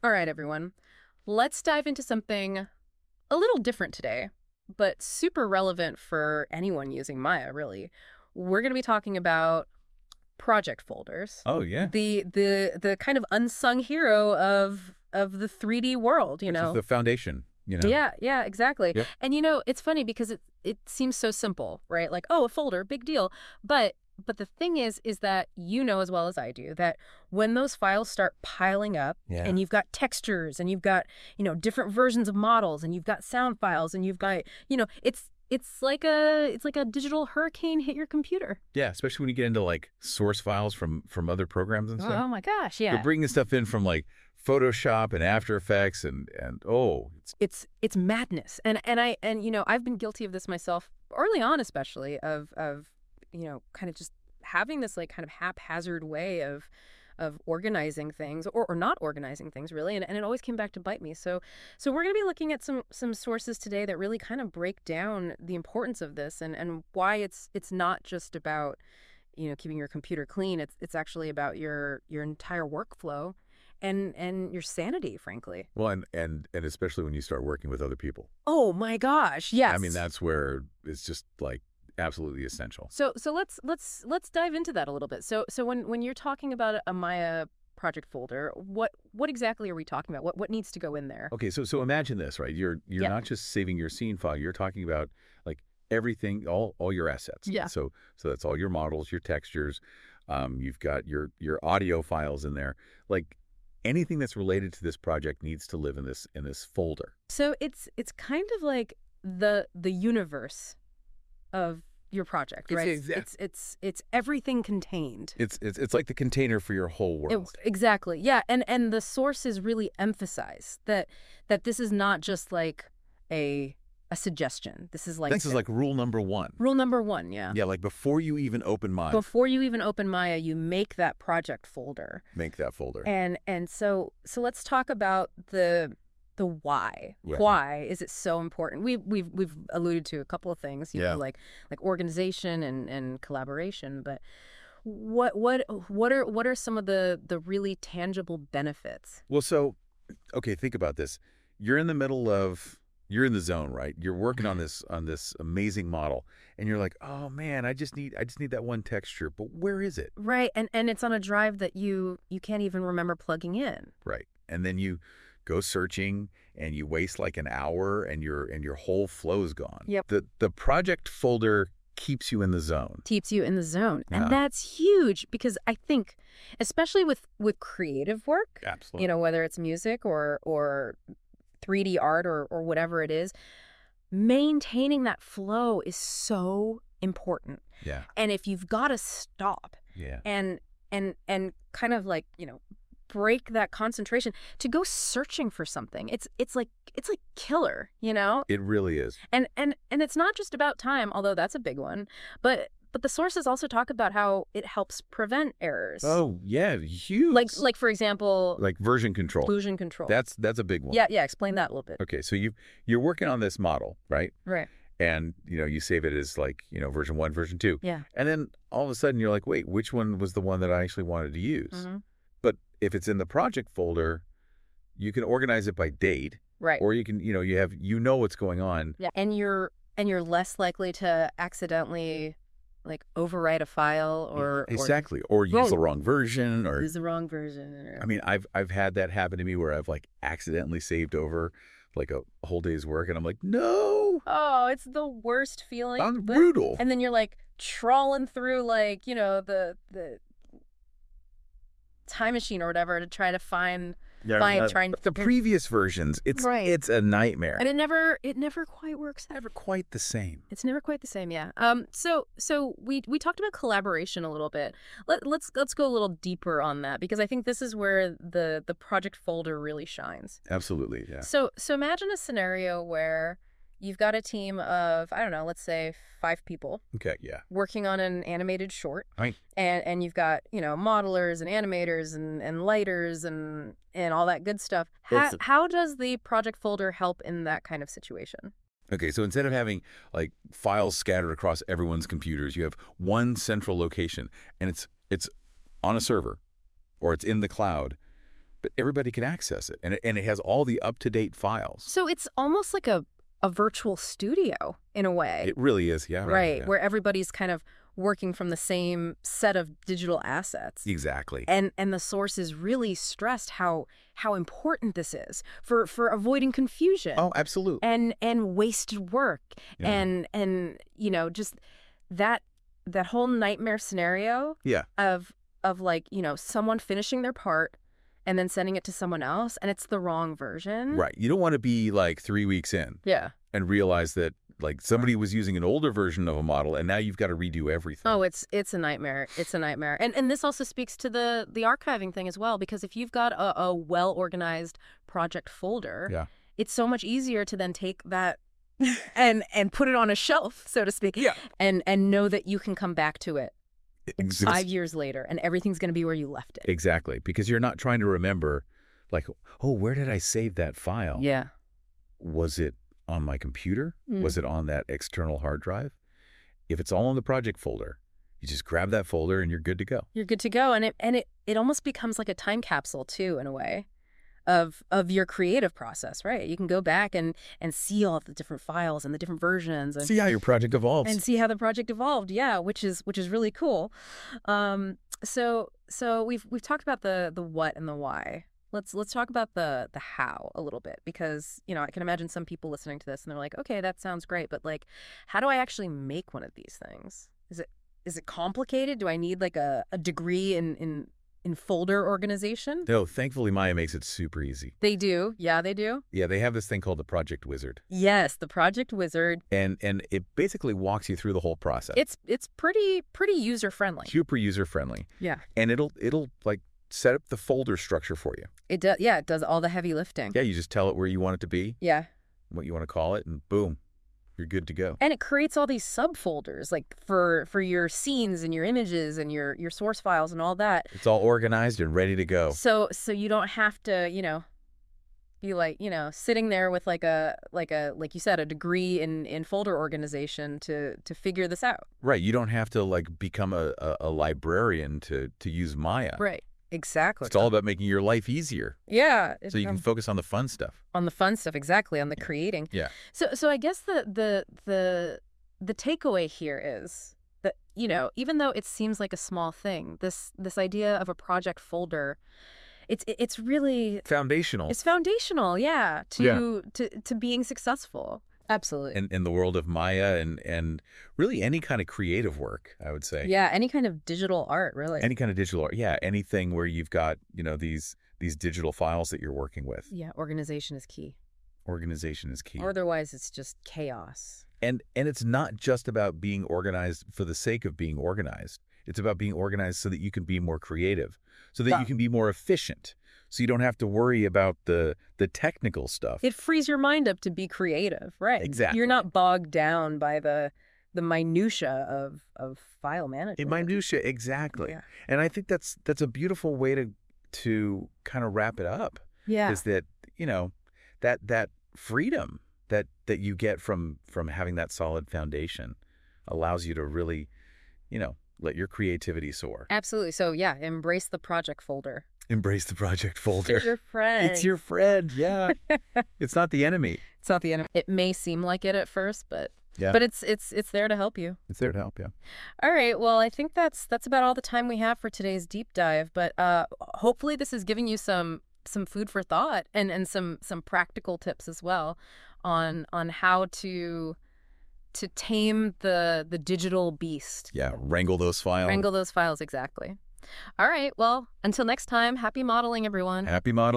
All right, everyone. Let's dive into something a little different today, but super relevant for anyone using Maya, really. We're going to be talking about project folders. Oh, yeah. The kind of unsung hero of the 3D world, you Which know. is the foundation, you know? Yeah, exactly. Yep. And it's funny because it seems so simple, right? Like, oh, a folder, big deal. But the thing is that you know as well as I do that when those files start piling up Yeah. and you've got textures and you've got, different versions of models and you've got sound files and you've got, it's like a digital hurricane hit your computer. Yeah, especially when you get into like source files from other programs and stuff. Oh my gosh, yeah. You're bringing stuff in from like Photoshop and After Effects and It's madness. And I've been guilty of this myself early on, especially of kind of just having this like kind of haphazard way of organizing things or not organizing things really, and it always came back to bite me. So we're going to be looking at some sources today that really kind of break down the importance of this and why it's not just about keeping your computer clean. It's actually about your entire workflow and your sanity, frankly. well, and especially when you start working with other people. Oh my gosh, yes. I mean, that's where it's just like absolutely essential. So let's dive into that a little bit. So when you're talking about a Maya project folder, what exactly are we talking about? What needs to go in there? Okay, so imagine this, right? You're Yeah. not just saving your scene file. You're talking about like everything, all your assets. Yeah. So that's all your models, your textures. You've got your audio files in there. Like anything that's related to this project needs to live in this folder. So it's kind of like the universe of your project, right? It's everything contained. It's like the container for your whole world. Exactly. Yeah, and the sources really emphasize that this is not just like a suggestion. This is like rule number one. rule number one, yeah. Yeah, like before you even open Maya, Before you even open Maya, you make that project folder. make that folder. And so let's talk about the why. Yeah. Why is it so important? We've alluded to a couple of things, Yeah. like organization and collaboration, but what are some of the really tangible benefits? Well, so, okay, think about this. You're in the zone, right? You're working on this amazing model, and you're like, oh man, I just need that one texture, but where is it? Right, and it's on a drive that you can't even remember plugging in. Right, and then you go searching, and you waste like an hour, and your whole flow's gone. Yep. The project folder keeps you in the zone. Keeps you in the zone, Yeah. and that's huge because I think, especially with creative work, Absolutely. whether it's music or 3D art or whatever it is, maintaining that flow is so important. Yeah. And if you've got to stop Yeah. and kind of like, break that concentration to go searching for something, it's like killer, It really is. And it's not just about time, although that's a big one, but the sources also talk about how it helps prevent errors. Oh yeah, huge. Like for example, like version control. version control. That's a big one. Yeah, explain that a little bit. Okay, so you're working on this model, right? Right. And you save it as like version 1, version 2. Yeah. And then all of a sudden you're like, wait, which one was the one that I actually wanted to use? Mm-hmm. But if it's in the project folder, you can organize it by date, Right. or you can you have what's going on. Yeah, and you're less likely to accidentally like overwrite a file or Exactly, or use the wrong version, or use the wrong version. I mean, I've had that happen to me where I've like accidentally saved over like a whole day's work, and I'm like, no, Oh, it's the worst feeling. that's brutal. And then you're like trawling through like the time machine or whatever to try to find trying the previous versions, Right. it's a nightmare. and it never quite works out. Never quite the same. It's never quite the same, yeah. So we talked about collaboration a little bit. Let's go a little deeper on that because I think this is where the project folder really shines. Absolutely, yeah. So imagine a scenario where you've got a team of, I don't know, let's say 5 people Okay, yeah. working on an animated short. Right. And you've got, modelers and animators and lighters and all that good stuff. How does the project folder help in that kind of situation? Okay, so instead of having like files scattered across everyone's computers, you have one central location, and it's on a server or it's in the cloud but everybody can access it, and it has all the up-to-date files. So it's almost like a virtual studio in a way. It really is, yeah. Right, Yeah. where everybody's kind of working from the same set of digital assets. Exactly. And the source is really stressed how important this is for avoiding confusion. Oh, absolutely. And wasted work. Yeah. And you know, just that whole nightmare scenario Yeah. of like, you know, someone finishing their part and then sending it to someone else and it's the wrong version. Right. You don't want to be like 3 weeks in Yeah. and realize that like somebody was using an older version of a model and now you've got to redo everything. Oh, it's a nightmare. It's a nightmare. And this also speaks to the archiving thing as well, because if you've got a well-organized project folder, Yeah. it's so much easier to then take that and put it on a shelf, so to speak. Yeah. And know that you can come back to it Ex- 5 years later and everything's going to be where you left it. Exactly. Because you're not trying to remember like, oh, where did I save that file? Yeah. Was it on my computer? Mm. Was it on that external hard drive? If it's all in the project folder, you just grab that folder and you're good to go. You're good to go. And it almost becomes like a time capsule too, in a way, of your creative process, right? You can go back and see all of the different files and the different versions and See how your project evolves. and see how the project evolved. Yeah, which is really cool. So we've talked about the what and the why. Let's talk about the how a little bit, because, you know, I can imagine some people listening to this and they're like, okay, that sounds great, but like, how do I actually make one of these things? Is it complicated? Do I need like a degree in folder organization? No, thankfully Maya makes it super easy. They do. Yeah, they do. Yeah, they have this thing called the Project Wizard. Yes, the Project Wizard. And it basically walks you through the whole process. It's pretty user friendly. super user friendly. Yeah. And it'll like set up the folder structure for you. It does. Yeah, it does all the heavy lifting. Yeah, you just tell it where you want it to be, Yeah. what you want to call it, and boom, you're good to go. And it creates all these subfolders, like for your scenes and your images and your source files and all that. It's all organized and ready to go. So you don't have to, you know, be like, you know, sitting there with like you said, a degree in folder organization to figure this out. Right. You don't have to like become a librarian to use Maya. Right. Exactly. It's all about making your life easier yeah. so you can focus on the fun stuff. on the fun stuff, exactly, on the creating. Yeah. So I guess the takeaway here is that, you know, even though it seems like a small thing, this idea of a project folder, it's really Foundational. it's foundational, yeah, to being successful. Absolutely. in the world of Maya and really any kind of creative work, I would say. Yeah, any kind of digital art, really. Any kind of digital art. Yeah, anything where you've got, you know, these digital files that you're working with. Yeah, organization is key. Organization is key. Otherwise, it's just chaos. And it's not just about being organized for the sake of being organized. It's about being organized so that you can be more creative, so that you can be more efficient, so you don't have to worry about the technical stuff. It frees your mind up to be creative, right? Exactly. You're not bogged down by the minutia of file management. In minutia, exactly. Yeah. And I think that's a beautiful way to kind of wrap it up. Yeah. Is that, you know, that freedom that you get from having that solid foundation allows you to really, you know, let your creativity soar. Absolutely. So yeah, embrace the project folder. Embrace the project folder. It's your friend. It's your friend, yeah. It's not the enemy. It's not the enemy. It may seem like it at first, but Yeah. but it's there to help you. It's there to help, yeah. All right. Well, I think that's about all the time we have for today's deep dive. But hopefully this is giving you some food for thought and some practical tips as well on how to tame the digital beast. Yeah, wrangle those files. Wrangle those files, exactly. All right. Well, until next time, happy modeling, everyone. Happy model.